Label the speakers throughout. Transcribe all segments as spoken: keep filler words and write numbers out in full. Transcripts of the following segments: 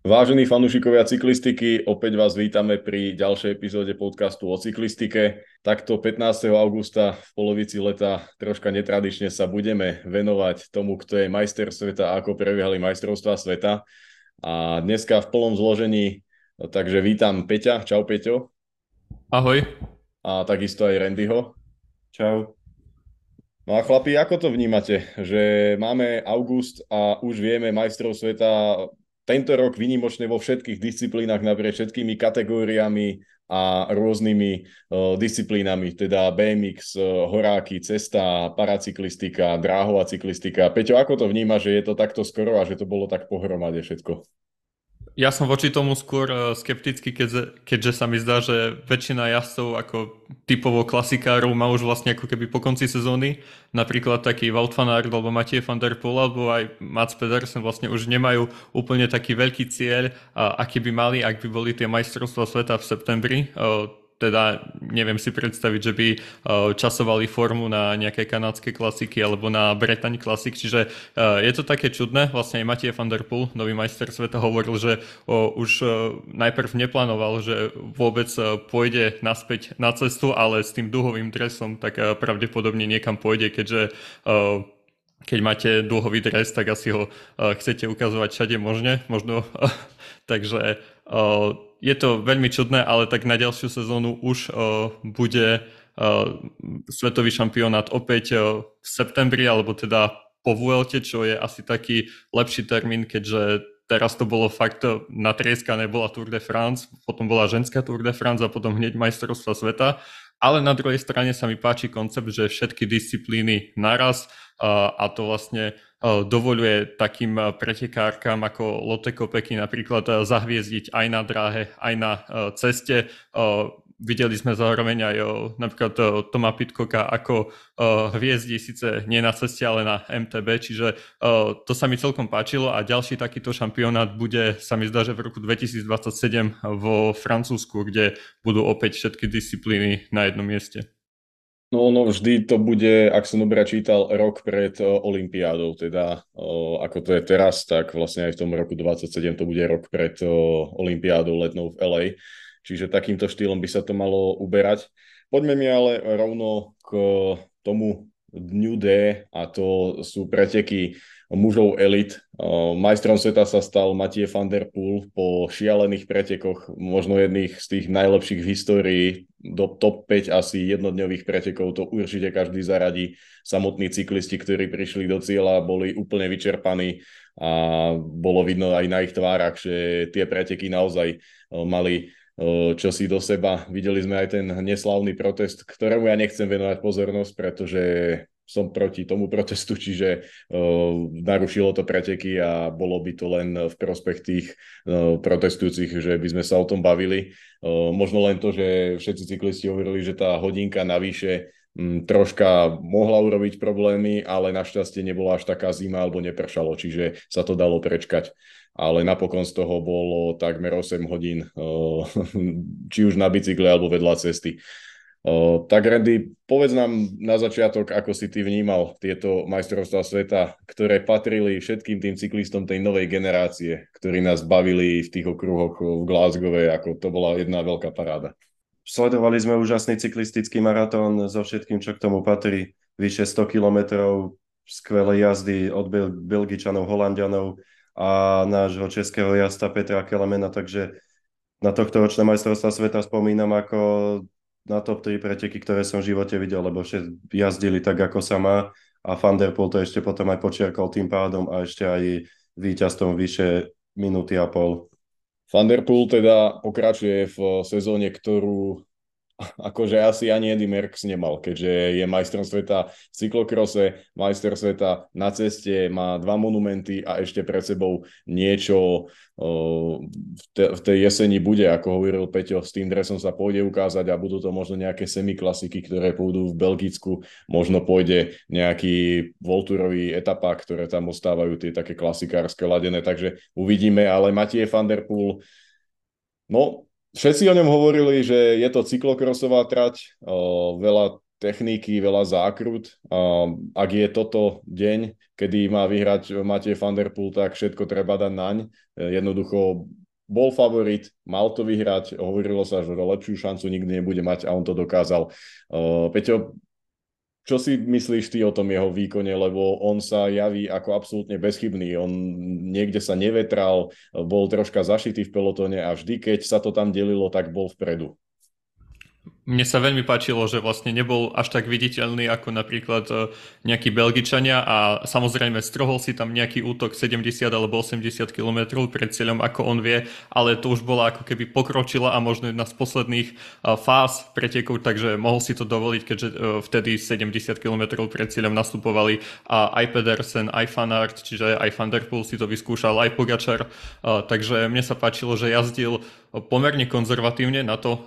Speaker 1: Vážení fanúšikovia cyklistiky, opäť vás vítame pri ďalšej epizóde podcastu o cyklistike. Takto pätnásteho augusta v polovici leta troška netradične sa budeme venovať tomu, kto je majster sveta a ako prebiehali majstrovstvá sveta. A dneska v plnom zložení, takže vítam Peťa. Čau Peťo.
Speaker 2: Ahoj.
Speaker 1: A takisto aj Randyho.
Speaker 3: Čau.
Speaker 1: No a chlapi, ako to vnímate, že máme august a už vieme majstrov sveta tento rok výnimočne vo všetkých disciplínach naprieč všetkými kategóriami a rôznymi uh, disciplínami, teda bé em iks, uh, horáky, cesta, paracyklistika, dráhová cyklistika. Peťo, ako to vníma, že je to takto skoro a že to bolo tak pohromade všetko?
Speaker 2: Ja som voči tomu skôr eh, skeptický, keďže, keďže sa mi zdá, že väčšina jazdcov ako typovo klasikárov má už vlastne ako keby po konci sezóny. Napríklad taký Wout van Aert alebo Mathieu van der Poel alebo aj Mats Pedersen vlastne už nemajú úplne taký veľký cieľ, a aký by mali, ak by boli tie majstrovstvá sveta v septembri. Eh, Teda neviem si predstaviť, že by eh, časovali formu na nejaké kanadské klasiky alebo na Bretagne Classic, čiže eh, je to také čudné. Vlastne aj Mathieu van der Poel, nový majster sveta, hovoril, že o, už eh, najprv neplánoval, že vôbec eh, pôjde naspäť na cestu, ale s tým duhovým dresom tak eh, pravdepodobne niekam pôjde, keďže eh, keď máte dlhový dres, tak asi ho uh, chcete ukazovať všade možne, možno. Takže uh, je to veľmi čudné, ale tak na ďalšiu sezónu už uh, bude uh, svetový šampionát opäť uh, v septembri, alebo teda po Vuelte, čo je asi taký lepší termín, keďže teraz to bolo fakt natrieskané, bola Tour de France, potom bola ženská Tour de France a potom hneď majstrovstvá sveta. Ale na druhej strane sa mi páči koncept, že všetky disciplíny naraz a, a to vlastne a, dovoľuje takým a, pretekárkam ako Lotte Kopecky napríklad a, zahviezdiť aj na dráhe, aj na a, ceste. A, videli sme zároveň aj a, napríklad a, Toma Pidcocka ako a, hviezdi síce nie na ceste, ale na em té bé, čiže a, to sa mi celkom páčilo a ďalší takýto šampionát bude, sa mi zdá, že v roku dvetisícdvadsaťsedem vo Francúzsku, kde budú opäť všetky disciplíny na jednom mieste.
Speaker 1: No, no vždy to bude, ak som dobre čítal, rok pred uh, olympiádou, teda uh, ako to je teraz, tak vlastne aj v tom roku dvadsaťsedem to bude rok pred uh, olympiádou letnou v el ej. Čiže takýmto štýlom by sa to malo uberať. Poďme mi ale rovno k tomu dňu D a to sú preteky mužov elit. Majstrom sveta sa stal Mathieu van der Poel po šialených pretekoch, možno jedných z tých najlepších v histórii, do top päť asi jednodňových pretekov, to určite každý zaradí. Samotní cyklisti, ktorí prišli do cieľa, boli úplne vyčerpaní a bolo vidno aj na ich tvárach, že tie preteky naozaj mali čo si do seba. Videli sme aj ten neslávny protest, ktorému ja nechcem venovať pozornosť, pretože som proti tomu protestu, čiže uh, narušilo to preteky a bolo by to len v prospech tých uh, protestujúcich, že by sme sa o tom bavili. Uh, možno len to, že všetci cyklisti hovorili, že tá hodinka navyše um, troška mohla urobiť problémy, ale našťastie nebola až taká zima alebo nepršalo, čiže sa to dalo prečkať. Ale napokon z toho bolo takmer osem hodín, či už na bicykle alebo vedľa cesty. Tak Randy, povedz nám na začiatok, ako si ty vnímal tieto majstrovstvá sveta, ktoré patrili všetkým tým cyklistom tej novej generácie, ktorí nás bavili v tých okruhoch v Glasgowe, ako to bola jedna veľká paráda.
Speaker 3: Sledovali sme úžasný cyklistický maratón so všetkým, čo k tomu patrí. Vyše sto kilometrov skvelej jazdy od Bel- Belgičanov, Holandianov a nášho českého jazda Petra Kelemena, takže na tohto ročné majstrovstvá sveta spomínam ako na top tri preteky, ktoré som v živote videl, lebo všetci jazdili tak, ako sa má a Van der Poel to ešte potom aj počiarkol tým pádom a ešte aj víťazstvom vyše minúty a pol.
Speaker 1: Van der Poel teda pokračuje v sezóne, ktorú akože asi ani Eddy Merckx nemal, keďže je majstrom sveta v cyklokrose, majster sveta na ceste, má dva monumenty a ešte pred sebou niečo uh, v, te, v tej jeseni bude, ako hovoril Peťo, s tým dresom sa pôjde ukázať a budú to možno nejaké semiklasiky, ktoré pôjdu v Belgicku, možno pôjde nejaký voltúrový etapa, ktoré tam ostávajú, tie také klasikárske ladené, takže uvidíme, ale Mathieu van der Poel, no všetci o ňom hovorili, že je to cyklokrosová trať, o, veľa techniky, veľa zákrut. Ak je toto deň, kedy má vyhrať Matej van der Poel, tak všetko treba dať naň. Jednoducho bol favorit, mal to vyhrať, hovorilo sa, že lepšiu šancu nikdy nebude mať a on to dokázal. Peťo, čo si myslíš ty o tom jeho výkone, lebo on sa javí ako absolútne bezchybný, on niekde sa nevetral, bol troška zašitý v pelotóne a vždy, keď sa to tam delilo, tak bol vpredu.
Speaker 2: Mne sa veľmi páčilo, že vlastne nebol až tak viditeľný ako napríklad nejakí Belgičania a samozrejme strhol si tam nejaký útok sedemdesiat alebo osemdesiat kilometrov pred cieľom, ako on vie, ale to už bola ako keby pokročila a možno jedna z posledných fáz pretekov, takže mohol si to dovoliť, keďže vtedy sedemdesiat kilometrov pred cieľom nastupovali aj Pedersen, aj Van Aert, čiže aj Van der Poel si to vyskúšal, aj Pogačar, takže mne sa páčilo, že jazdil pomerne konzervatívne na to,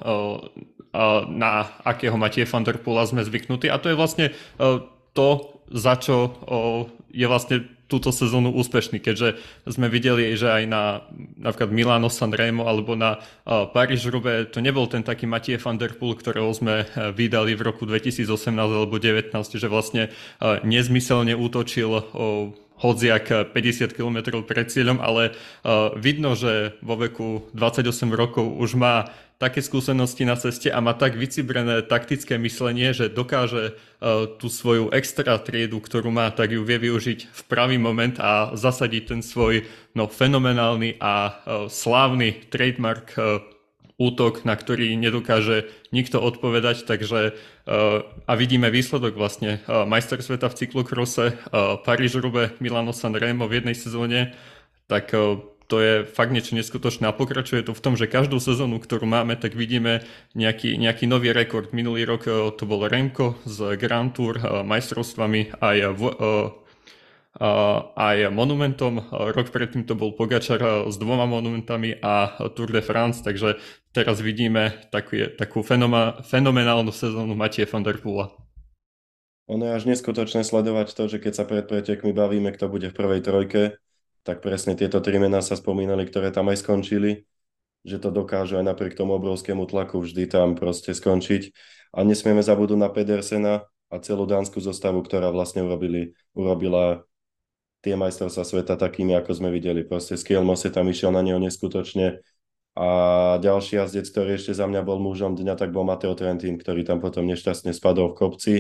Speaker 2: na akého Matej van der Poela sme zvyknutí a to je vlastne to, za čo je vlastne túto sezónu úspešný, keďže sme videli, že aj na napríklad Milano Sanremo alebo na Paríž-Roubaix to nebol ten taký Matej van der Poel, ktorého sme vydali v roku dvetisícosemnásť alebo devätnásť, že vlastne nezmyselne útočil hodziak päťdesiat kilometrov pred cieľom, ale uh, vidno, že vo veku dvadsaťosem rokov už má také skúsenosti na ceste a má tak vycibrené taktické myslenie, že dokáže uh, tú svoju extra triedu, ktorú má, tak ju vie využiť v pravý moment a zasadiť ten svoj no, fenomenálny a uh, slávny trademark uh, útok, na ktorý nedokáže nikto odpovedať, takže uh, a vidíme výsledok vlastne uh, majster sveta v cyklokrose, uh, Paríž-Roubaix, Milano Sanremo v jednej sezóne, tak uh, to je fakt niečo neskutočné a pokračuje to v tom, že každú sezónu, ktorú máme, tak vidíme nejaký, nejaký nový rekord. Minulý rok uh, to bol Remco s Grand Tour uh, majstrovstvami aj v uh, Uh, aj monumentom. Rok predtým to bol Pogačar s dvoma monumentami a Tour de France, takže teraz vidíme takú, takú fenoma, fenomenálnu sezónu Mateja van der Poela.
Speaker 3: Ono je až neskutočné sledovať to, že keď sa pred pretekmi bavíme, kto bude v prvej trojke, tak presne tieto tri mená sa spomínali, ktoré tam aj skončili, že to dokážu aj napriek tomu obrovskému tlaku vždy tam proste skončiť. A nesmieme zabudnúť na Pedersena a celú dánsku zostavu, ktorá vlastne urobili, urobila tie majstrovstvá sveta takými, ako sme videli. Proste Skjelmos tam išiel na neho neskutočne a ďalší jazdec, ktorý ešte za mňa bol mužom dňa, tak bol Matteo Trentin, ktorý tam potom nešťastne spadol v kopci.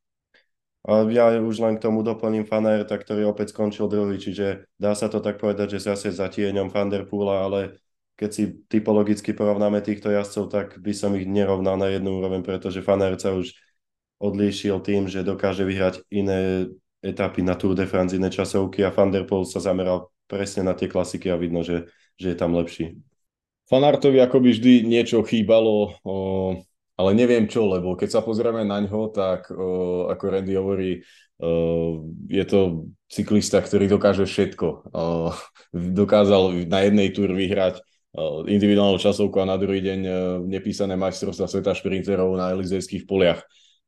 Speaker 3: A ja už len k tomu doplním Van Aerta, ktorý opäť skončil druhý, čiže dá sa to tak povedať, že zase za tieňom Van der Poela, ale keď si typologicky porovnáme týchto jazdcov, tak by som ich nerovnal na jednu úroveň, pretože Van Aert sa už odlíšil tým, že dokáže vyhrať iné etapy na Tour de France, iné časovky a Van der Poel sa zameral presne na tie klasiky a vidno, že, že je tam lepší.
Speaker 1: Van Aertovi akoby vždy niečo chýbalo, o, ale neviem čo, lebo keď sa pozrieme na ňo, tak o, ako Randy hovorí, o, je to cyklista, ktorý dokáže všetko. O, dokázal na jednej túr vyhrať o, individuálnu časovku a na druhý deň o, nepísané majstrovstvá sveta šprinterov na Elizejských poliach.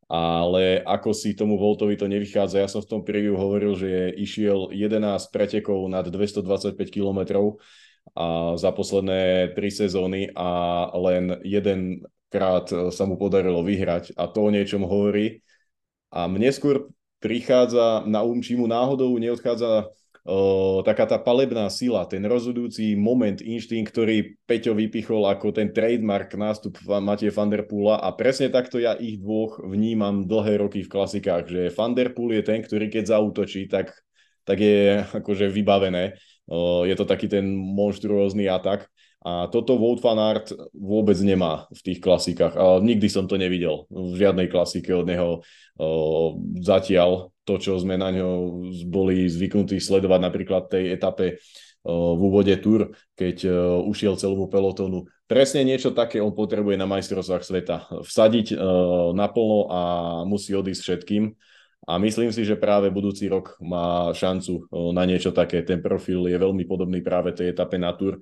Speaker 1: Ale ako si tomu Voltovi to nevychádza, ja som v tom preview hovoril, že išiel jedenásť pretekov nad dvestodvadsaťpäť kilometrov a za posledné tri sezóny a len jedenkrát sa mu podarilo vyhrať a to o niečom hovorí. A mne skôr prichádza na um, či mu náhodou neodchádza o, taká tá palebná sila, ten rozhodujúci moment, inštinkt, ktorý Peťo vypichol ako ten trademark nástup Mateja van der Poela a presne takto ja ich dvoch vnímam dlhé roky v klasikách, že Van der Poel je ten, ktorý keď zaútočí, tak, tak je akože vybavené. O, je to taký ten monštruózny atak a toto Wout van Aert vôbec nemá v tých klasikách a nikdy som to nevidel v žiadnej klasike od neho o, zatiaľ. To, čo sme na ňo boli zvyknutí sledovať napríklad tej etape v úvode Tour, keď ušiel celému pelotónu. Presne niečo také on potrebuje na majstrovstvách sveta. Vsadiť naplno a musí odísť všetkým. A myslím si, že práve budúci rok má šancu na niečo také. Ten profil je veľmi podobný práve tej etape na Tour,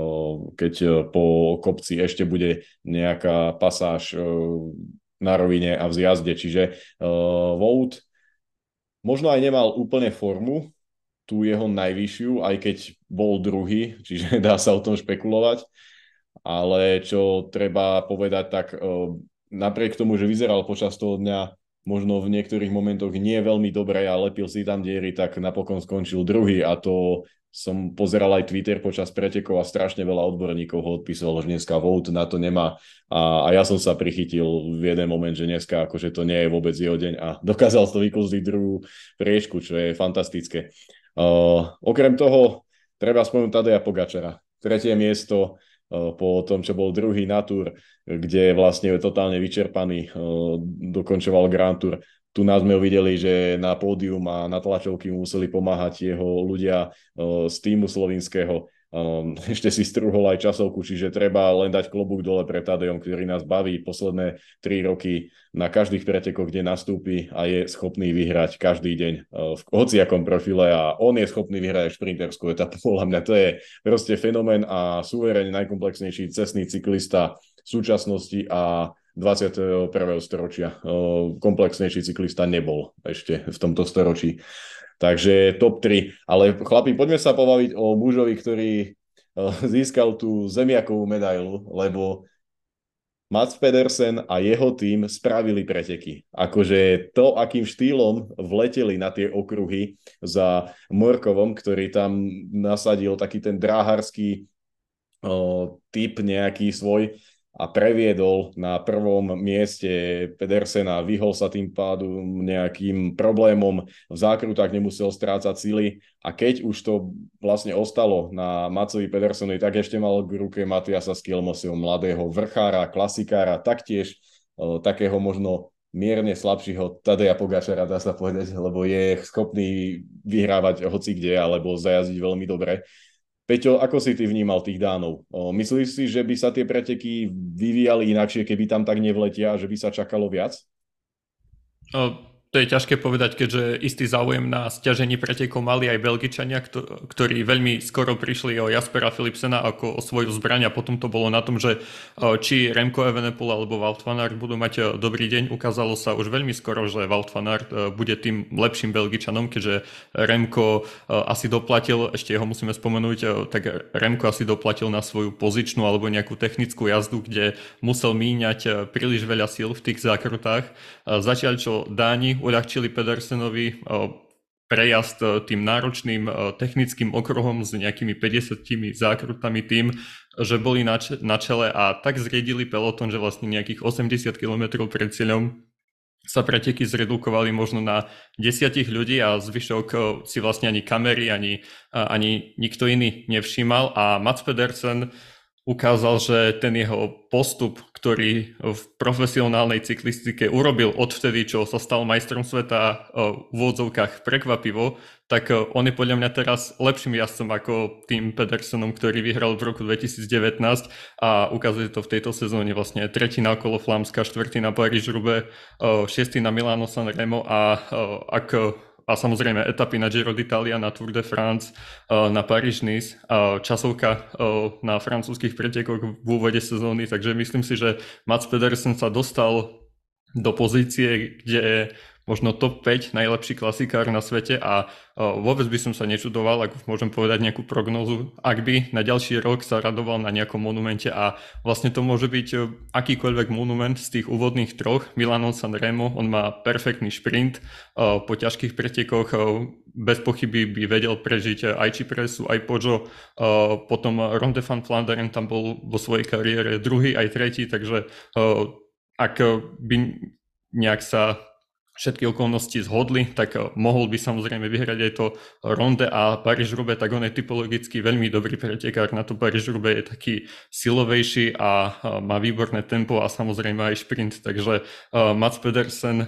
Speaker 1: keď po kopci ešte bude nejaká pasáž na rovine a v zjazde. Čiže Wout možno aj nemal úplne formu, tú jeho najvyššiu, aj keď bol druhý, čiže dá sa o tom špekulovať. Ale čo treba povedať, tak napriek tomu, že vyzeral počas toho dňa možno v niektorých momentoch nie veľmi dobre a lepil si tam diery, tak napokon skončil druhý a to som pozeral aj Twitter počas pretekov a strašne veľa odborníkov ho odpísalo, že dneska Wout na to nemá a, a ja som sa prichytil v jeden moment, že dneska akože to nie je vôbec jeho deň a dokázal to vykúzliť druhú priečku, čo je fantastické. Uh, okrem toho treba spomenúť Tadeja Pogačara. Tretie miesto uh, po tom, čo bol druhý na Tour, kde vlastne je totálne vyčerpaný, uh, dokončoval Grand Tour. Tu nás sme videli, že na pódium a na tlačovky museli pomáhať jeho ľudia uh, z týmu slovinského. Um, ešte si strúhol aj časovku, čiže treba len dať klobúk dole pre Tadejom, ktorý nás baví posledné tri roky na každých pretekoch, kde nastúpi a je schopný vyhrať každý deň uh, v hociakom profile a on je schopný vyhrať aj šprinterskú etapu. Podľa mňa to je proste fenomén a suverene najkomplexnejší cestný cyklista v súčasnosti a dvadsiateho prvého storočia. Komplexnejší cyklista nebol ešte v tomto storočí. Takže top tri. Ale chlapi, poďme sa pobaviť o mužovi, ktorý získal tú zemiakovú medailu, lebo Mads Pedersen a jeho tým spravili preteky. Akože to, akým štýlom vleteli na tie okruhy za Morkovom, ktorý tam nasadil taký ten dráharský typ nejaký svoj, a previedol na prvom mieste Pedersena, vyhol sa tým pádom nejakým problémom, v zákrutách nemusel strácať sily a keď už to vlastne ostalo na Matsovi Pedersenovi, tak ešte mal k ruke Matiasa Skjelmoseho, mladého vrchára, klasikára, taktiež uh, takého možno mierne slabšieho Tadeja Pogačara, dá sa povedať, lebo je schopný vyhrávať hoci kde alebo zajazdiť veľmi dobre. Peťo, ako si ty vnímal tých Dánov? Myslíš si, že by sa tie preteky vyvíjali inakšie, keby tam tak nevletia a že by sa čakalo viac?
Speaker 2: O... To je ťažké povedať, keďže istý záujem na sťažení pretekov mali aj Belgičania, ktorí veľmi skoro prišli o Jaspera Philipsena ako o svoju zbraň a potom to bolo na tom, že či Remco Evenepoel alebo Wout van Aert budú mať dobrý deň. Ukázalo sa už veľmi skoro, že Wout van Aert bude tým lepším Belgičanom, keďže Remco asi doplatil, ešte ho musíme spomenúť, tak Remco asi doplatil na svoju pozičnú alebo nejakú technickú jazdu, kde musel míňať príliš veľa síl v tých zákrutách. Zatiaľ čo Dáni uľahčili Pedersenovi prejazd tým náročným technickým okruhom s nejakými päťdesiatimi zákrutami tým, že boli na čele a tak zriedili peloton, že vlastne nejakých osemdesiat kilometrov pred cieľom sa preteky zredukovali možno na desiatich ľudí a zvyšok si vlastne ani kamery, ani, ani nikto iný nevšímal a Mads Pedersen ukázal, že ten jeho postup, ktorý v profesionálnej cyklistike urobil odvtedy, čo sa stal majstrom sveta v úvodzovkách prekvapivo, tak on je podľa mňa teraz lepším jazdcom ako tým Pedersenom, ktorý vyhral v roku dvetisícdevätnásť a ukazuje to v tejto sezóne vlastne tretí na okolo Flámska, štvrtý na Paríž-Roubaix, šiestý na Milano-San Remo a ak a samozrejme etapy na Giro d'Italia, na Tour de France, na Paríž-Nice, časovka na francúzskych pretekoch v úvode sezóny, takže myslím si, že Mads Pedersen sa dostal do pozície, kde je možno top päť najlepší klasikár na svete a vôbec by som sa nečudoval, ak môžem povedať nejakú prognózu, ak by na ďalší rok sa radoval na nejakom monumente a vlastne to môže byť akýkoľvek monument z tých úvodných troch. Milano San Remo, on má perfektný šprint, po ťažkých pretekoch bez pochyby by vedel prežiť aj Cipresu, aj Poggio, potom Ronde van Vlaanderen tam bol vo svojej kariére druhý aj tretí, takže ak by nejak sa všetky okolnosti zhodli, tak mohol by samozrejme vyhrať aj to Ronde a Paríž-Roubaix, tak on je typologicky veľmi dobrý pretekár. Na to Paríž-Roubaix je taký silovejší a má výborné tempo a samozrejme aj šprint, takže Mads Pedersen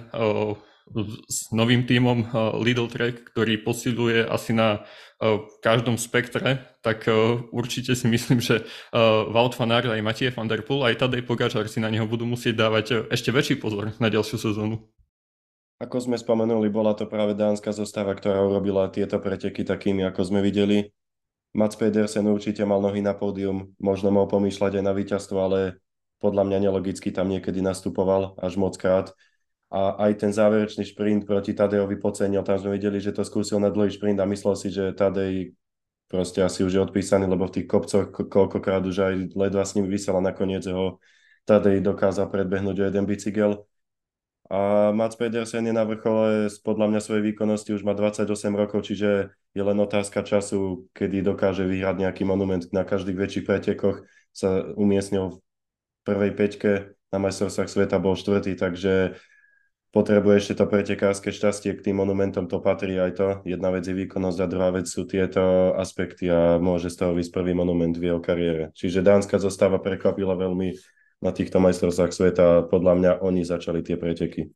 Speaker 2: s novým tímom Lidl Trek, ktorý posiluje asi na každom spektre, tak určite si myslím, že Wout van Aert aj Mathieu van der Poel aj Tadej Pogačar si na neho budú musieť dávať ešte väčší pozor na ďalšiu sezónu.
Speaker 3: Ako sme spomenuli, bola to práve dánska zostava, ktorá urobila tieto preteky takými, ako sme videli. Mads Pedersen určite mal nohy na pódium, možno mohol pomýšľať aj na víťazstvo, ale podľa mňa nelogicky tam niekedy nastupoval až moc krát. A aj ten záverečný šprint proti Tadejovi podcenil, tam sme videli, že to skúsil na dlhý šprint a myslel si, že Tadej proste asi už je odpísaný, lebo v tých kopcoch koľkokrát už aj ledva s ním vysela, nakoniec ho Tadej dokázal predbehnúť o jeden bicykel. A Mats Pedersen je na vrchole podľa mňa svojej výkonnosti, už má dvadsaťosem rokov, čiže je len otázka času, kedy dokáže vyhrať nejaký monument. Na každých väčších pretekoch sa umiestnil v prvej peťke, na majstrovstvách sveta bol štvrtý, takže potrebuje ešte to pretekárske šťastie, k tým monumentom to patrí aj to. Jedna vec je výkonnosť a druhá vec sú tieto aspekty a môže z toho vysť prvý monument v jeho kariére. Čiže dánska zostava prekvapila veľmi na týchto majstrovstvách sveta. Podľa mňa oni začali tie preteky.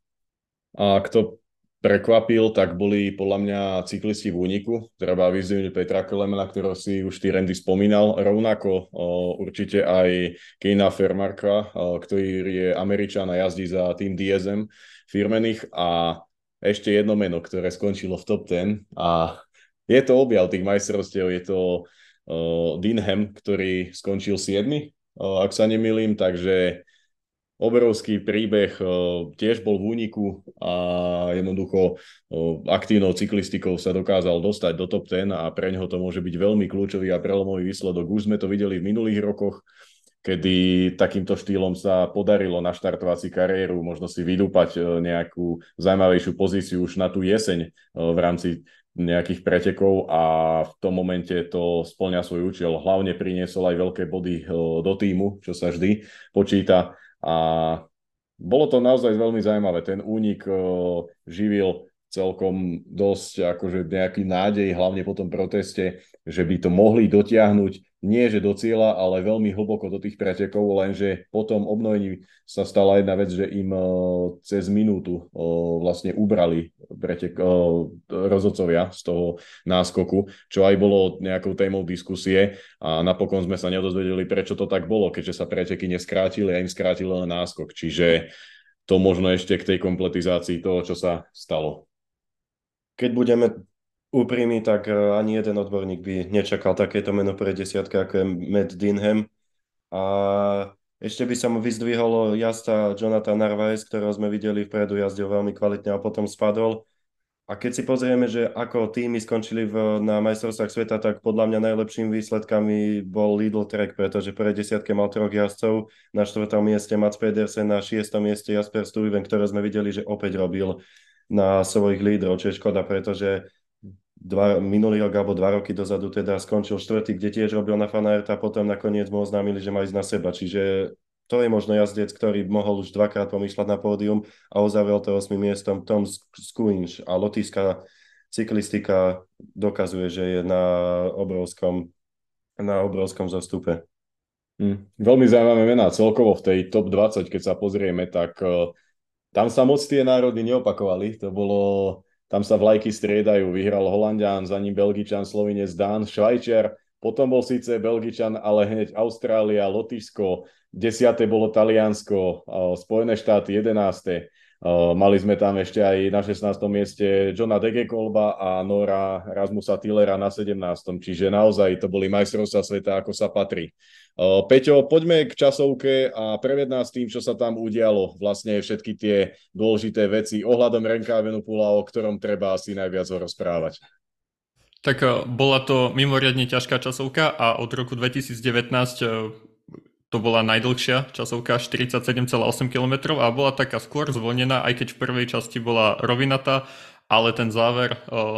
Speaker 1: A kto prekvapil, tak boli podľa mňa cyklisti v úniku. Treba vyzdvihnúť Petra Kolemena, ktorého si už ty, Randy, spomínal. Rovnako o, určite aj Keina Vermaerka, ktorý je Američan a jazdí za tým dé es em firmených. A ešte jedno meno, ktoré skončilo v top desať. A je to objav tých majstrovstiev. Je to o, Dinham, ktorý skončil siedmy, ak sa nemýlim, takže obrovský príbeh, tiež bol v úniku a jednoducho aktívnou cyklistikou sa dokázal dostať do top desať a pre ňoho to môže byť veľmi kľúčový a prelomový výsledok. Už sme to videli v minulých rokoch, kedy takýmto štýlom sa podarilo naštartovať si kariéru, možno si vydúpať nejakú zaujímavejšiu pozíciu už na tú jeseň v rámci nejakých pretekov a v tom momente to spĺňa svoj účel. Hlavne priniesol aj veľké body do tímu, čo sa vždy počíta. A bolo to naozaj veľmi zaujímavé. Ten únik živil celkom dosť akože nejaký nádej, hlavne po tom proteste, že by to mohli dotiahnuť nie že do cieľa, ale veľmi hlboko do tých pretekov, lenže po tom obnovení sa stala jedna vec, že im cez minútu vlastne ubrali pretek, rozhodcovia z toho náskoku, čo aj bolo nejakou témou diskusie a napokon sme sa nedozvedeli, prečo to tak bolo, keďže sa preteky neskrátili a im skrátili len náskok. Čiže to možno ešte k tej kompletizácii toho, čo sa stalo.
Speaker 3: Keď budeme úprimný, tak ani jeden odborník by nečakal takéto meno pre desiatke, ako je Matt Dinham. A ešte by som vyzdvihol jazda Jonathan Narvaez, ktorého sme videli vpredu, jazdil veľmi kvalitne a potom spadol. A keď si pozrieme, že ako týmy skončili v, na majstrovstvách sveta, tak podľa mňa najlepšími výsledkami bol Lidl Trek, pretože pre desiatke mal troch jazdcov, na štvrtom mieste Mats Pedersen, na šiestom mieste Jasper Stuyven, ktoré sme videli, že opäť robil na svojich lídrov, čo je škoda, pretože Dva, minulý rok alebo dva roky dozadu teda skončil štvrtý, kde tiež robil na Fanaerta a potom nakoniec mu oznámili, že má ísť na seba. Čiže to je možno jazdec, ktorý mohol už dvakrát pomýšľať na pódium a uzavrel to ôsmym miestom. Tom Skuinš a lotyšská cyklistika dokazuje, že je na obrovskom, na obrovskom zostupe.
Speaker 1: Hm, veľmi zaujímavé mená. Celkovo v tej top dvadsať, keď sa pozrieme, tak uh, tam sa moc tie národy neopakovali. To bolo... Tam sa vlajky striedajú, vyhral Holanďan, za ním Belgičan, Slovinec, Dán, Švajčiar, potom bol síce Belgičan, ale hneď Austrália, Lotyšsko, desiate bolo Taliansko, Spojené štáty jedenáste. Mali sme tam ešte aj na šestnástom mieste Johna Degekolba a Nora Rasmusa Tillera na sedemnástom. Čiže naozaj to boli majstrovstvá sveta, ako sa patrí. Peťo, poďme k časovke a preved nás tým, čo sa tam udialo. Vlastne všetky tie dôležité veci ohľadom Remka Evenepoela, o ktorom treba asi najviac rozprávať.
Speaker 2: Tak bola to mimoriadne ťažká časovka a od roku dvetisícdevätnásť to bola najdlhšia časovka, štyridsaťsedem celá osem kilometrov a bola taká skôr zvolnená, aj keď v prvej časti bola rovinatá, ale ten záver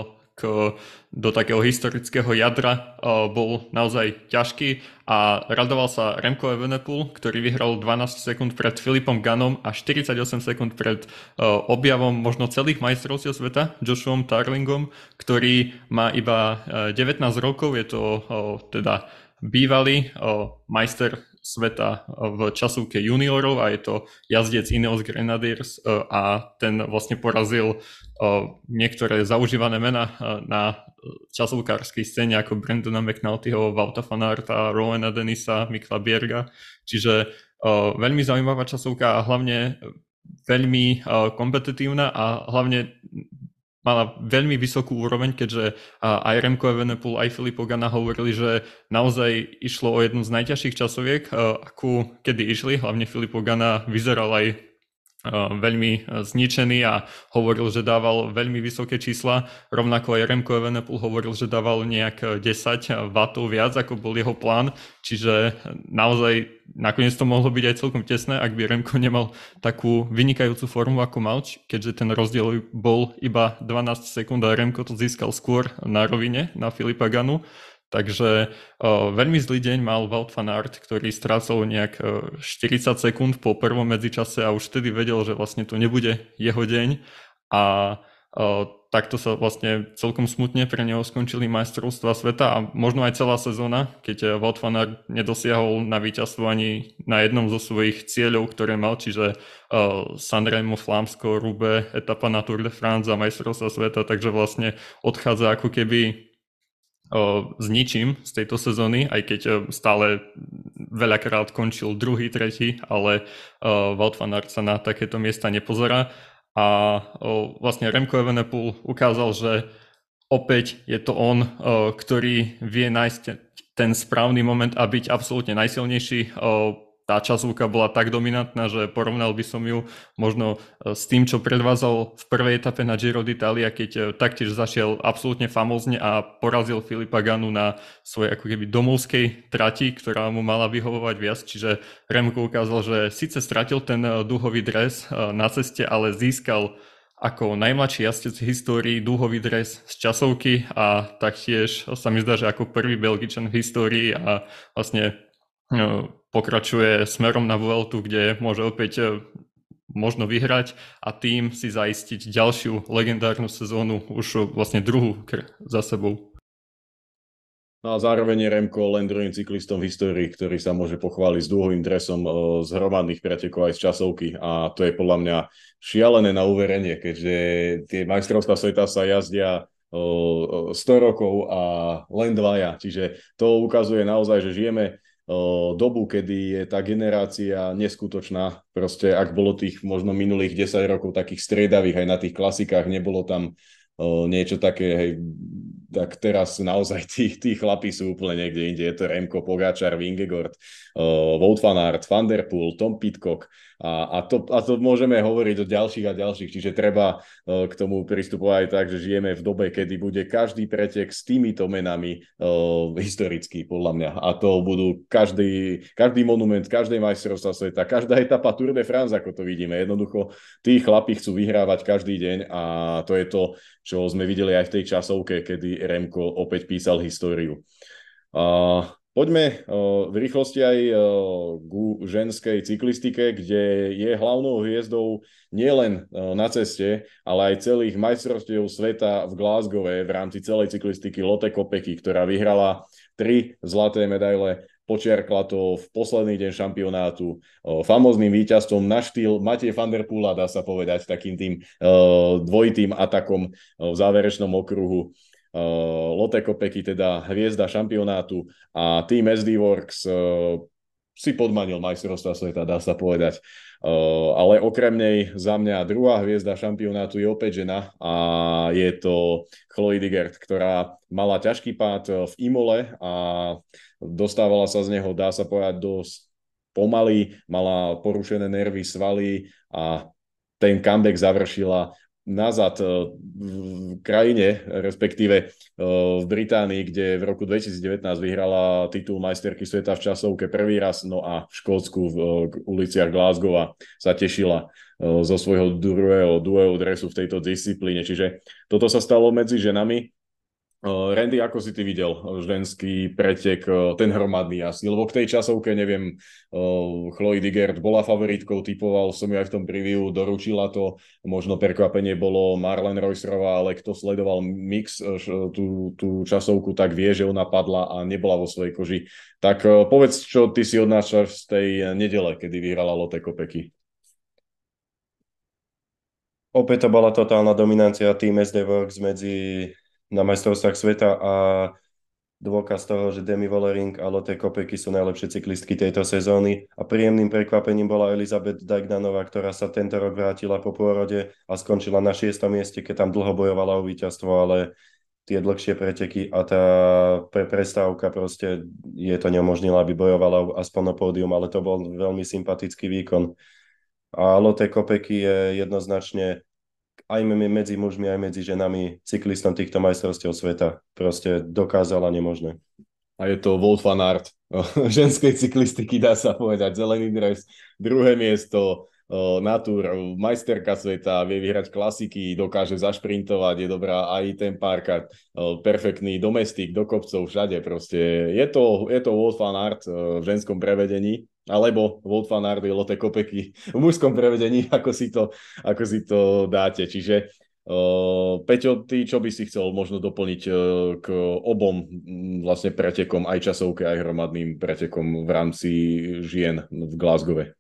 Speaker 2: k, do takého historického jadra bol naozaj ťažký a radoval sa Remco Evenepoel, ktorý vyhral dvanásť sekúnd pred Filipom Gunnom a štyridsaťosem sekúnd pred objavom možno celých majstrovstiev sveta, Joshuom Tarlingom, ktorý má iba devätnásť rokov, je to teda bývalý majster sveta v časovke juniorov a je to jazdec Ineos Grenadiers a ten vlastne porazil niektoré zaužívané mená na časovkárskej scéne ako Brendana McNultyho, Wouta van Aerta, Rowena Dennisa, Mikla Bjerga. Čiže veľmi zaujímavá časovka a hlavne veľmi kompetitívna a hlavne mala veľmi vysokú úroveň, keďže aj Remco Evenepoel, aj Filippo Ganna hovorili, že naozaj išlo o jednu z najťažších časoviek, akú kedy išli. Hlavne Filippo Ganna vyzeral aj veľmi zničený a hovoril, že dával veľmi vysoké čísla. Rovnako aj Remco Evenepoel hovoril, že dával nejak desať wattov viac, ako bol jeho plán. Čiže naozaj nakoniec to mohlo byť aj celkom tesné, ak by Remco nemal takú vynikajúcu formu, ako mal, keďže ten rozdiel bol iba dvanásť sekúnd a Remco to získal skôr na rovine, na Filipa Gannu. Takže uh, veľmi zlý deň mal Wout van Aert, ktorý strácal nejak uh, štyridsať sekúnd po prvom medzičase a už vtedy vedel, že vlastne to nebude jeho deň a uh, takto sa vlastne celkom smutne pre neho skončili majstrovstvá sveta a možno aj celá sezóna, keď Wout van Aert nedosiahol na víťazstvo ani na jednom zo svojich cieľov, ktoré mal, čiže uh, Sanremo, Flámsko, Roubaix, etapa na Tour de France a majstrovstvá sveta, takže vlastne odchádza ako keby s ničím z tejto sezóny, aj keď stále veľakrát končil druhý, tretí, ale Wout van Aert sa na takéto miesta nepozerá a vlastne Remco Evenepoel ukázal, že opäť je to on, ktorý vie nájsť ten správny moment a byť absolútne najsilnejší. Tá časovka bola tak dominantná, že porovnal by som ju možno s tým, čo predvádzal v prvej etape na Giro d'Italia, keď taktiež zašiel absolútne famózne a porazil Filipa Gannu na svojej ako keby domovskej trati, ktorá mu mala vyhovovať viac. Čiže Remco ukázal, že síce stratil ten dúhový dres na ceste, ale získal ako najmladší jazdec v histórii dúhový dres z časovky a taktiež sa mi zdá, že ako prvý Belgičan v histórii a vlastne pokračuje smerom na Vueltu, kde môže opäť možno vyhrať a tým si zaistiť ďalšiu legendárnu sezónu, už vlastne druhú za sebou.
Speaker 1: No a zároveň je Remco len druhým cyklistom v histórii, ktorý sa môže pochváliť s dúhovým dresom z hromadných pretekov aj z časovky a to je podľa mňa šialené na uverenie, keďže tie majstrovstvá sveta sa jazdia sto rokov a len dvaja, čiže to ukazuje naozaj, že žijeme dobu, kedy je tá generácia neskutočná. Proste ak bolo tých možno minulých desať rokov takých striedavých aj na tých klasikách, nebolo tam o, niečo také, hej, tak teraz naozaj tí, tí chlapí sú úplne niekde inde. Je to Remco, Pogačar, Vingegaard, uh, Wout van Aert, Van der Poel, Tom Pidcock a, a, to, a to môžeme hovoriť o ďalších a ďalších. Čiže treba uh, k tomu pristupovať tak, že žijeme v dobe, kedy bude každý pretek s týmito menami uh, historický, podľa mňa. A to budú každý, každý monument, každé majstrovstvá sveta, každá etapa Tour de France, ako to vidíme. Jednoducho, tí chlapi chcú vyhrávať každý deň a to je to, čo sme videli aj v tej časovke, kedy Remco opäť písal históriu. Uh, poďme uh, v rýchlosti aj uh, ku ženskej cyklistike, kde je hlavnou hviezdou nielen uh, na ceste, ale aj celých majstrovstiev sveta v Glasgowe v rámci celej cyklistiky Lotte Kopecky, ktorá vyhrala tri zlaté medaile, počiarkla to v posledný deň šampionátu uh, famóznym víťazstvom na štýl Matej van der Poola, dá sa povedať, takým tým uh, dvojitým atakom uh, v záverečnom okruhu. Uh, Lotte Kopecky, teda hviezda šampionátu a tým es dé Works uh, si podmanil majstrovstvá sveta, dá sa povedať. Uh, ale okrem nej za mňa druhá hviezda šampionátu je opäť žena a je to Chloe Digert, ktorá mala ťažký pád v Imole a dostávala sa z neho, dá sa povedať, dosť pomaly, mala porušené nervy, svaly a ten comeback završila nazad v krajine, respektíve v Británii, kde v roku dvetisícdevätnásť vyhrala titul majsterky sveta v časovke prvý raz, no a v Škótsku v uliciach Glasgowa sa tešila zo svojho druhého, druhého dresu v tejto disciplíne. Čiže toto sa stalo medzi ženami. Randy, ako si ty videl ženský pretek, ten hromadný asi? Lebo k tej časovke, neviem, Chloe Digert bola favoritkou, typoval som ju aj v tom preview, doručila to, možno prekvapenie bolo Marlen Reusserová, ale kto sledoval mix, tú, tú časovku, tak vie, že ona padla a nebola vo svojej koži. Tak povedz, čo ty si odnášaš z tej nedele, kedy vyhrala Lotte Kopecky.
Speaker 3: Opäť to bola totálna dominancia tým es dé Works medzi na majstrovstvách sveta a dôkaz toho, že Demi Vollering a Lotte Kopecky sú najlepšie cyklistky tejto sezóny a príjemným prekvapením bola Elizabeth Deignanová, ktorá sa tento rok vrátila po pôrode a skončila na šiestom mieste, keď tam dlho bojovala o víťazstvo, ale tie dlhšie preteky a tá pre prestávka proste je to neumožnila, aby bojovala aspoň na pódium, ale to bol veľmi sympatický výkon. A Lotte Kopecky je jednoznačne aj medzi mužmi, aj medzi ženami cyklistom týchto majstrovstiev sveta. Proste dokázala nemožné.
Speaker 1: A je to Wout van Aert ženskej cyklistiky, dá sa povedať. Zelený dres, druhé miesto na Tour, majsterka sveta, vie vyhrať klasiky, dokáže zašprintovať, je dobrá aj ten párkrát, perfektný domestik, do kopcov, všade proste. Je to, je to Wout van Aert v ženskom prevedení, alebo Wout van Aert je Lotte Kopecky v mužskom prevedení, ako si to, ako si to dáte. Čiže Uh, Peťo, ty čo by si chcel možno doplniť uh, k obom m, vlastne pretekom, aj časovke, aj hromadným pretekom v rámci žien v Glasgowe?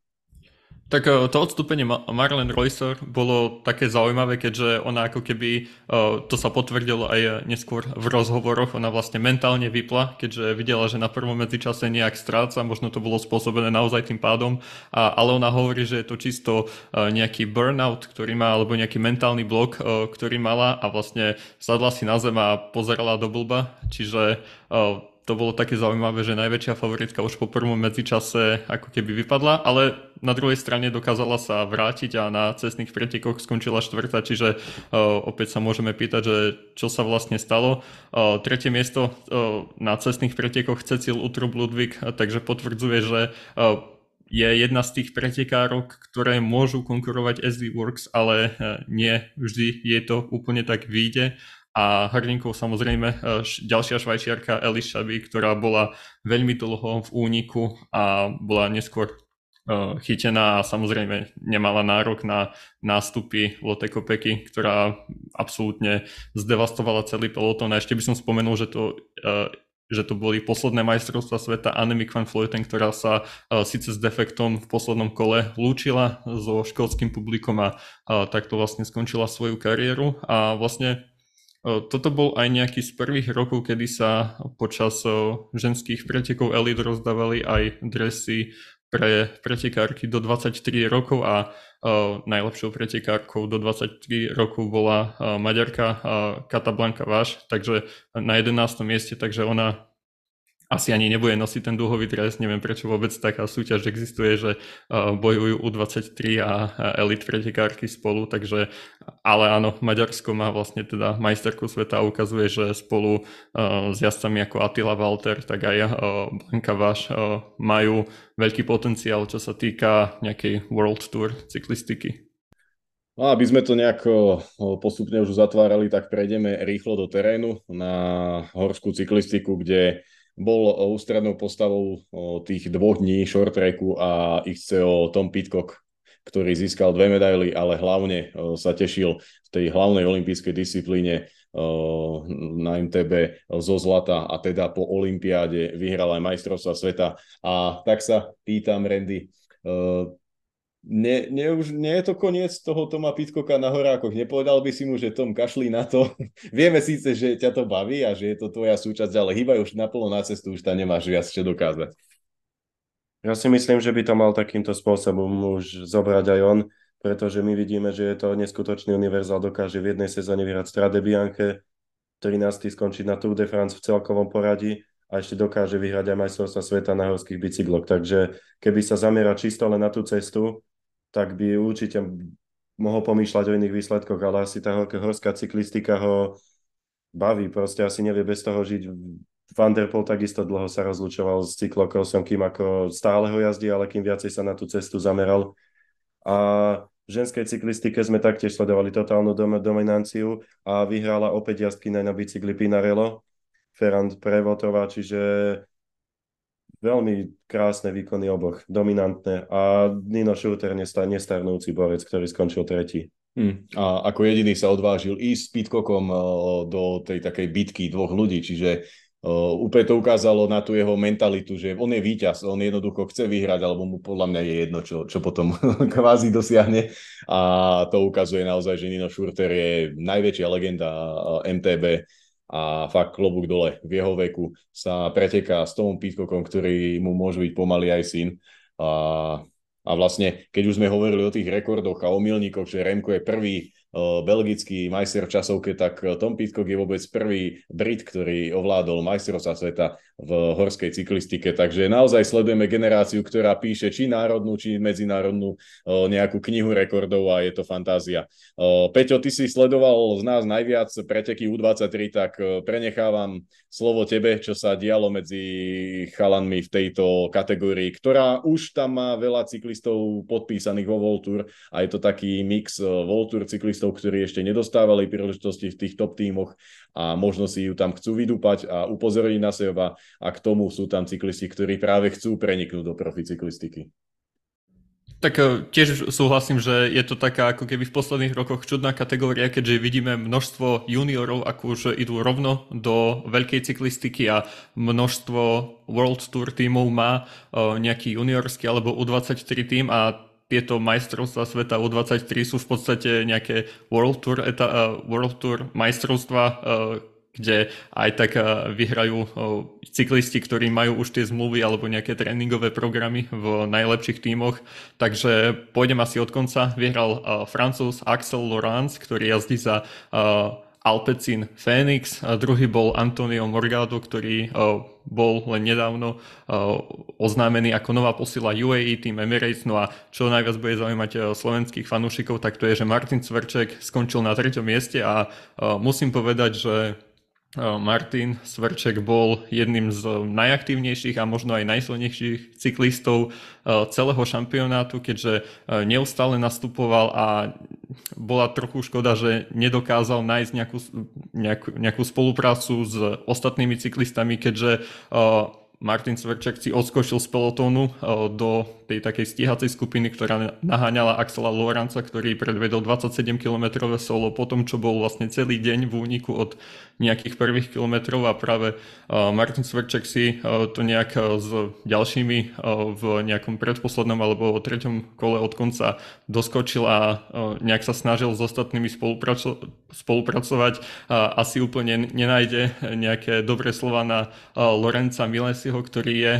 Speaker 2: Tak to odstúpenie Marlene Reusser bolo také zaujímavé, keďže ona ako keby, to sa potvrdilo aj neskôr v rozhovoroch, ona vlastne mentálne vypla, keďže videla, že na prvom medzičase nejak stráca, možno to bolo spôsobené naozaj tým pádom, a, ale ona hovorí, že je to čisto nejaký burnout, ktorý má, alebo nejaký mentálny blok, ktorý mala, a vlastne sadla si na zem a pozerala do blba, čiže to bolo také zaujímavé, že najväčšia favoritka už po prvom medzičase ako keby vypadla, ale na druhej strane dokázala sa vrátiť a na cestných pretekoch skončila štvrtá, čiže uh, opäť sa môžeme pýtať, že čo sa vlastne stalo. Uh, tretie miesto uh, na cestných pretekoch Cecil Uttrup Ludwig, uh, takže potvrdzuje, že uh, je jedna z tých pretekárok, ktoré môžu konkurovať es dé Works, ale uh, nie vždy je to úplne tak vyjde. A hrdinkou samozrejme ďalšia Švajčiarka Alice Chabbey, ktorá bola veľmi dlho v úniku a bola neskôr chytená a samozrejme nemala nárok na nástupy Lotte Kopecky, ktorá absolútne zdevastovala celý pelotón. A ešte by som spomenul, že to, že to boli posledné majstrovstvá sveta Annemiek van Vleuten, ktorá sa síce s defektom v poslednom kole lúčila so škótskym publikom a takto vlastne skončila svoju kariéru. A vlastne toto bol aj nejaký z prvých rokov, kedy sa počas ženských pretekov Elite rozdávali aj dresy pre pretekárky do dvadsaťtri rokov a najlepšou pretekárkou do dvadsaťtri rokov bola Maďarka Kata Blanka Váš, takže na jedenástom mieste, takže ona asi ani nebude nosiť ten dúhový dres, neviem prečo vôbec taká súťaž existuje, že uh, bojujú ú dvadsaťtri a, a elit pretekárky spolu, takže, ale áno, Maďarsko má vlastne teda majsterku sveta a ukazuje, že spolu uh, s jazdcami ako Attila Walter, tak aj uh, Blanka Váš uh, majú veľký potenciál, čo sa týka nejakej World Tour cyklistiky.
Speaker 1: No, aby sme to nejako postupne už zatvárali, tak prejdeme rýchlo do terénu na horskú cyklistiku, kde bol ústrednou postavou tých dvoch dní short tracku a ich cé ó Tom Pidcock, ktorý získal dve medaily, ale hlavne sa tešil v tej hlavnej olympijskej disciplíne na em té bé zo zlata, a teda po olympiáde vyhral aj majstrovstvá sveta. A tak sa pýtam, Randy, Nie, nie, už nie je to koniec toho Toma Pidcocka na horákoch? Nepovedal by si mu, že Tom, kašli na to? Vieme síce, že ťa to baví a že je to tvoja súčasť, ale hýbajú už naplno na cestu, už tam nemáš viac čo dokázať.
Speaker 3: Ja si myslím, že by to mal takýmto spôsobom už zobrať aj on, pretože my vidíme, že je to neskutočný univerzál, dokáže v jednej sezóne vyhrať Strade Bianche, trinásty skončiť na Tour de France v celkovom poradí a ešte dokáže vyhrať aj majstrovstvá sveta na horských bicykloch. Takže keby sa zameral čisto len na tú cestu, tak by určite mohol pomýšľať o iných výsledkoch, ale asi tá horská cyklistika ho baví, proste asi nevie bez toho žiť. Van der Poel takisto dlho sa rozlučoval s cyklokrosom, kým ako stále ho jazdí, ale kým viacej sa na tú cestu zameral. A v ženskej cyklistike sme taktiež sledovali totálnu dom- dominanciu a vyhrala opäť jazdkyňa na bicykli Pinarello, Ferrand Prevotová, čiže veľmi krásne výkony oboch, dominantné. A Nino Schurter, nestarnúci borec, ktorý skončil tretí.
Speaker 1: Hmm. A ako jediný sa odvážil ísť s Pidcockom do tej takej bitky dvoch ľudí, čiže uh, úplne to ukázalo na tú jeho mentalitu, že on je víťaz, on jednoducho chce vyhrať, alebo mu podľa mňa je jedno, čo, čo potom kvázi dosiahne. A to ukazuje naozaj, že Nino Schurter je najväčšia legenda em té bé. A fakt klobúk dole, v jeho veku sa preteká s Tomom Pidcockom, ktorý mu môže byť pomaly aj syn. A, a vlastne, keď už sme hovorili o tých rekordoch a o milníkoch, že Remko je prvý belgický majster v časovke, tak Tom Pidcock je vôbec prvý Brit, ktorý ovládol majstrovstvá sveta v horskej cyklistike. Takže naozaj sledujeme generáciu, ktorá píše či národnú, či medzinárodnú nejakú knihu rekordov a je to fantázia. Peťo, ty si sledoval z nás najviac preteky ú dvadsaťtri, tak prenechávam slovo tebe, čo sa dialo medzi chalanmi v tejto kategórii, ktorá už tam má veľa cyklistov podpísaných vo World Tour a je to taký mix World Tour cyklistov, ktorí ešte nedostávali príležitosti v tých top tímoch a možno si ju tam chcú vydúpať a upozorniť na seba a k tomu sú tam cyklisti, ktorí práve chcú preniknúť do profi cyklistiky.
Speaker 2: Tak tiež súhlasím, že je to taká ako keby v posledných rokoch čudná kategória, keďže vidíme množstvo juniorov, ako už idú rovno do veľkej cyklistiky a množstvo World Tour tímov má nejaký juniorský alebo ú dvadsaťtri tím a tieto majstrovstvá sveta ú dvadsaťtri sú v podstate nejaké World Tour, eta, World Tour majstrovstvá, kde aj tak vyhrajú cyklisti, ktorí majú už tie zmluvy alebo nejaké tréningové programy v najlepších tímoch. Takže pôjdem asi od konca. Vyhral Francúz Axel Laurens, ktorý jazdí za Alpecin Phoenix. A druhý bol Antonio Morgado, ktorý bol len nedávno oznámený ako nová posila ú á é Team Emirates. No a čo najviac bude zaujímať slovenských fanúšikov, tak to je, že Martin Cvrček skončil na treťom mieste a musím povedať, že Martin Cvrček bol jedným z najaktívnejších a možno aj najsilnejších cyklistov celého šampionátu, keďže neustále nastupoval a bola trochu škoda, že nedokázal nájsť nejakú, nejakú, nejakú spoluprácu s ostatnými cyklistami, keďže Martin Cvrček si odskočil z pelotónu do tej takej stíhacej skupiny, ktorá naháňala Axela Laurensa, ktorý predvedol dvadsaťsedem kilometrové solo po tom, čo bol vlastne celý deň v úniku od nejakých prvých kilometrov a práve Martin Cvrček si to nejak s ďalšími v nejakom predposlednom alebo treťom kole od konca doskočil a nejak sa snažil s ostatnými spolupraco- spolupracovať. Asi úplne nenájde nejaké dobré slova na Lorenza Milesiho, ktorý je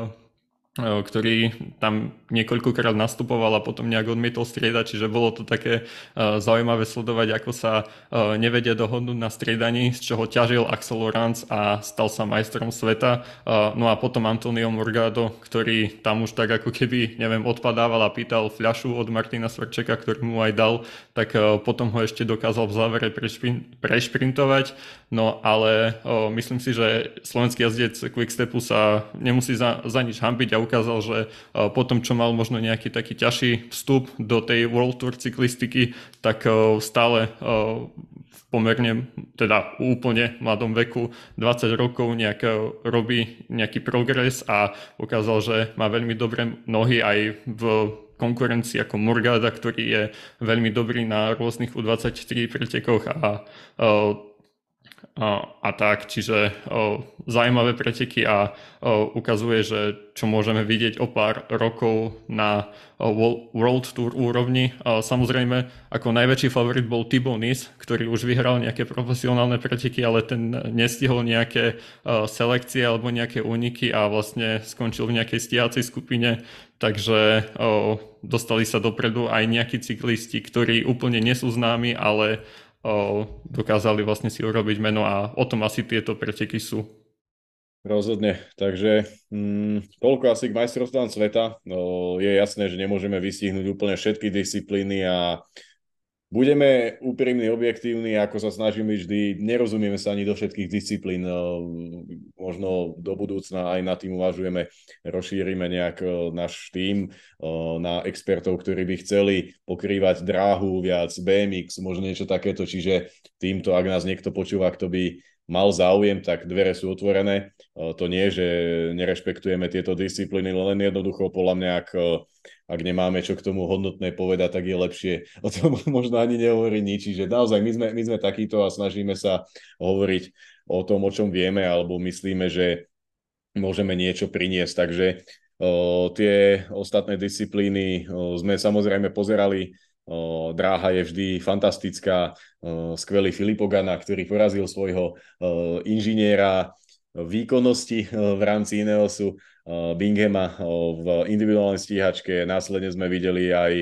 Speaker 2: ktorý tam niekoľkokrát nastupoval a potom nejak odmietol striedať, čiže bolo to také uh, zaujímavé sledovať, ako sa uh, nevedia dohodnúť na striedaní, z čoho ťažil Axel Laurens a stal sa majstrom sveta. Uh, no a potom Antonio Morgado, ktorý tam už tak ako keby, neviem, odpadával a pýtal fľašu od Martina Cvrčeka, ktorý mu aj dal, tak uh, potom ho ešte dokázal v závere prešprin- prešprintovať. No ale uh, myslím si, že slovenský jazdec Quickstepu sa nemusí za, za nič hanbiť a ukázal, že potom, čo mal možno nejaký taký ťažší vstup do tej World Tour cyklistiky, tak stále v pomerne, teda úplne mladom veku, dvadsať rokov nejak robí nejaký progres a ukázal, že má veľmi dobré nohy aj v konkurencii ako Morgada, ktorý je veľmi dobrý na rôznych ú dvadsaťtri pretekoch a A, a tak, čiže o, zaujímavé preteky a o, ukazuje, že čo môžeme vidieť o pár rokov na o, World Tour úrovni. A samozrejme, ako najväčší favorit bol Thibaut Nice, ktorý už vyhral nejaké profesionálne preteky, ale ten nestihol nejaké o, selekcie alebo nejaké úniky a vlastne skončil v nejakej stíhacej skupine. Takže o, dostali sa dopredu aj nejakí cyklisti, ktorí úplne nie sú známi, ale dokázali vlastne si urobiť meno a o tom asi tieto preteky sú.
Speaker 1: Rozhodne, takže mm, toľko asi k majstrovstvám sveta. No, je jasné, že nemôžeme vystihnúť úplne všetky disciplíny a budeme úprimní, objektívni, ako sa snažíme vždy. Nerozumieme sa ani do všetkých disciplín. Možno do budúcna aj na tým uvažujeme, rozšírime nejak náš tím na expertov, ktorí by chceli pokrývať dráhu, viac bé em iks, možno niečo takéto. Čiže týmto, ak nás niekto počúva, kto by mal záujem, tak dvere sú otvorené. To nie, že nerešpektujeme tieto disciplíny, len jednoducho podľa mňa, ak, ak nemáme čo k tomu hodnotné povedať, tak je lepšie o tom možno ani nehovoriť nič. Čiže naozaj my sme, my sme takíto a snažíme sa hovoriť o tom, o čom vieme, alebo myslíme, že môžeme niečo priniesť. Takže o, tie ostatné disciplíny o, sme samozrejme pozerali. O, dráha je vždy fantastická, o, skvelý Filippo Ganna, ktorý porazil svojho o, inžiniera výkonnosti o, v rámci Ineosu, o, Binghama o, v individuálnej stíhačke. Následne sme videli aj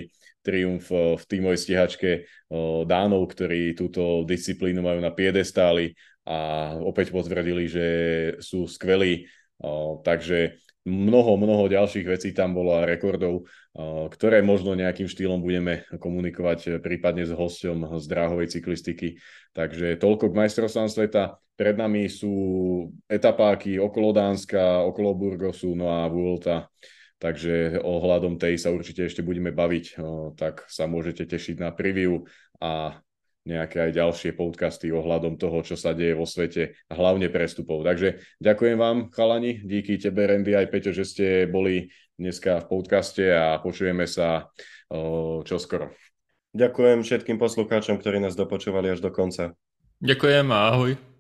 Speaker 1: triumf v tímovej stíhačke Dánov, ktorí túto disciplínu majú na piedestáli a opäť potvrdili, že sú skvelí. Takže mnoho, mnoho ďalších vecí tam bolo a rekordov, ktoré možno nejakým štýlom budeme komunikovať prípadne s hosťom z dráhovej cyklistiky. Takže toľko k majstrovstvám sveta. Pred nami sú etapáky okolo Dánska, okolo Burgosu, no a Vuelta. Takže ohľadom tej sa určite ešte budeme baviť. Tak sa môžete tešiť na preview a nejaké aj ďalšie podcasty ohľadom toho, čo sa deje vo svete, a hlavne prestupov. Takže ďakujem vám, chalani, díky tebe, Randy, aj Peťo, že ste boli dneska v podcaste a počujeme sa o, čoskoro.
Speaker 3: Ďakujem všetkým poslucháčom, ktorí nás dopočúvali až do konca.
Speaker 2: Ďakujem a ahoj.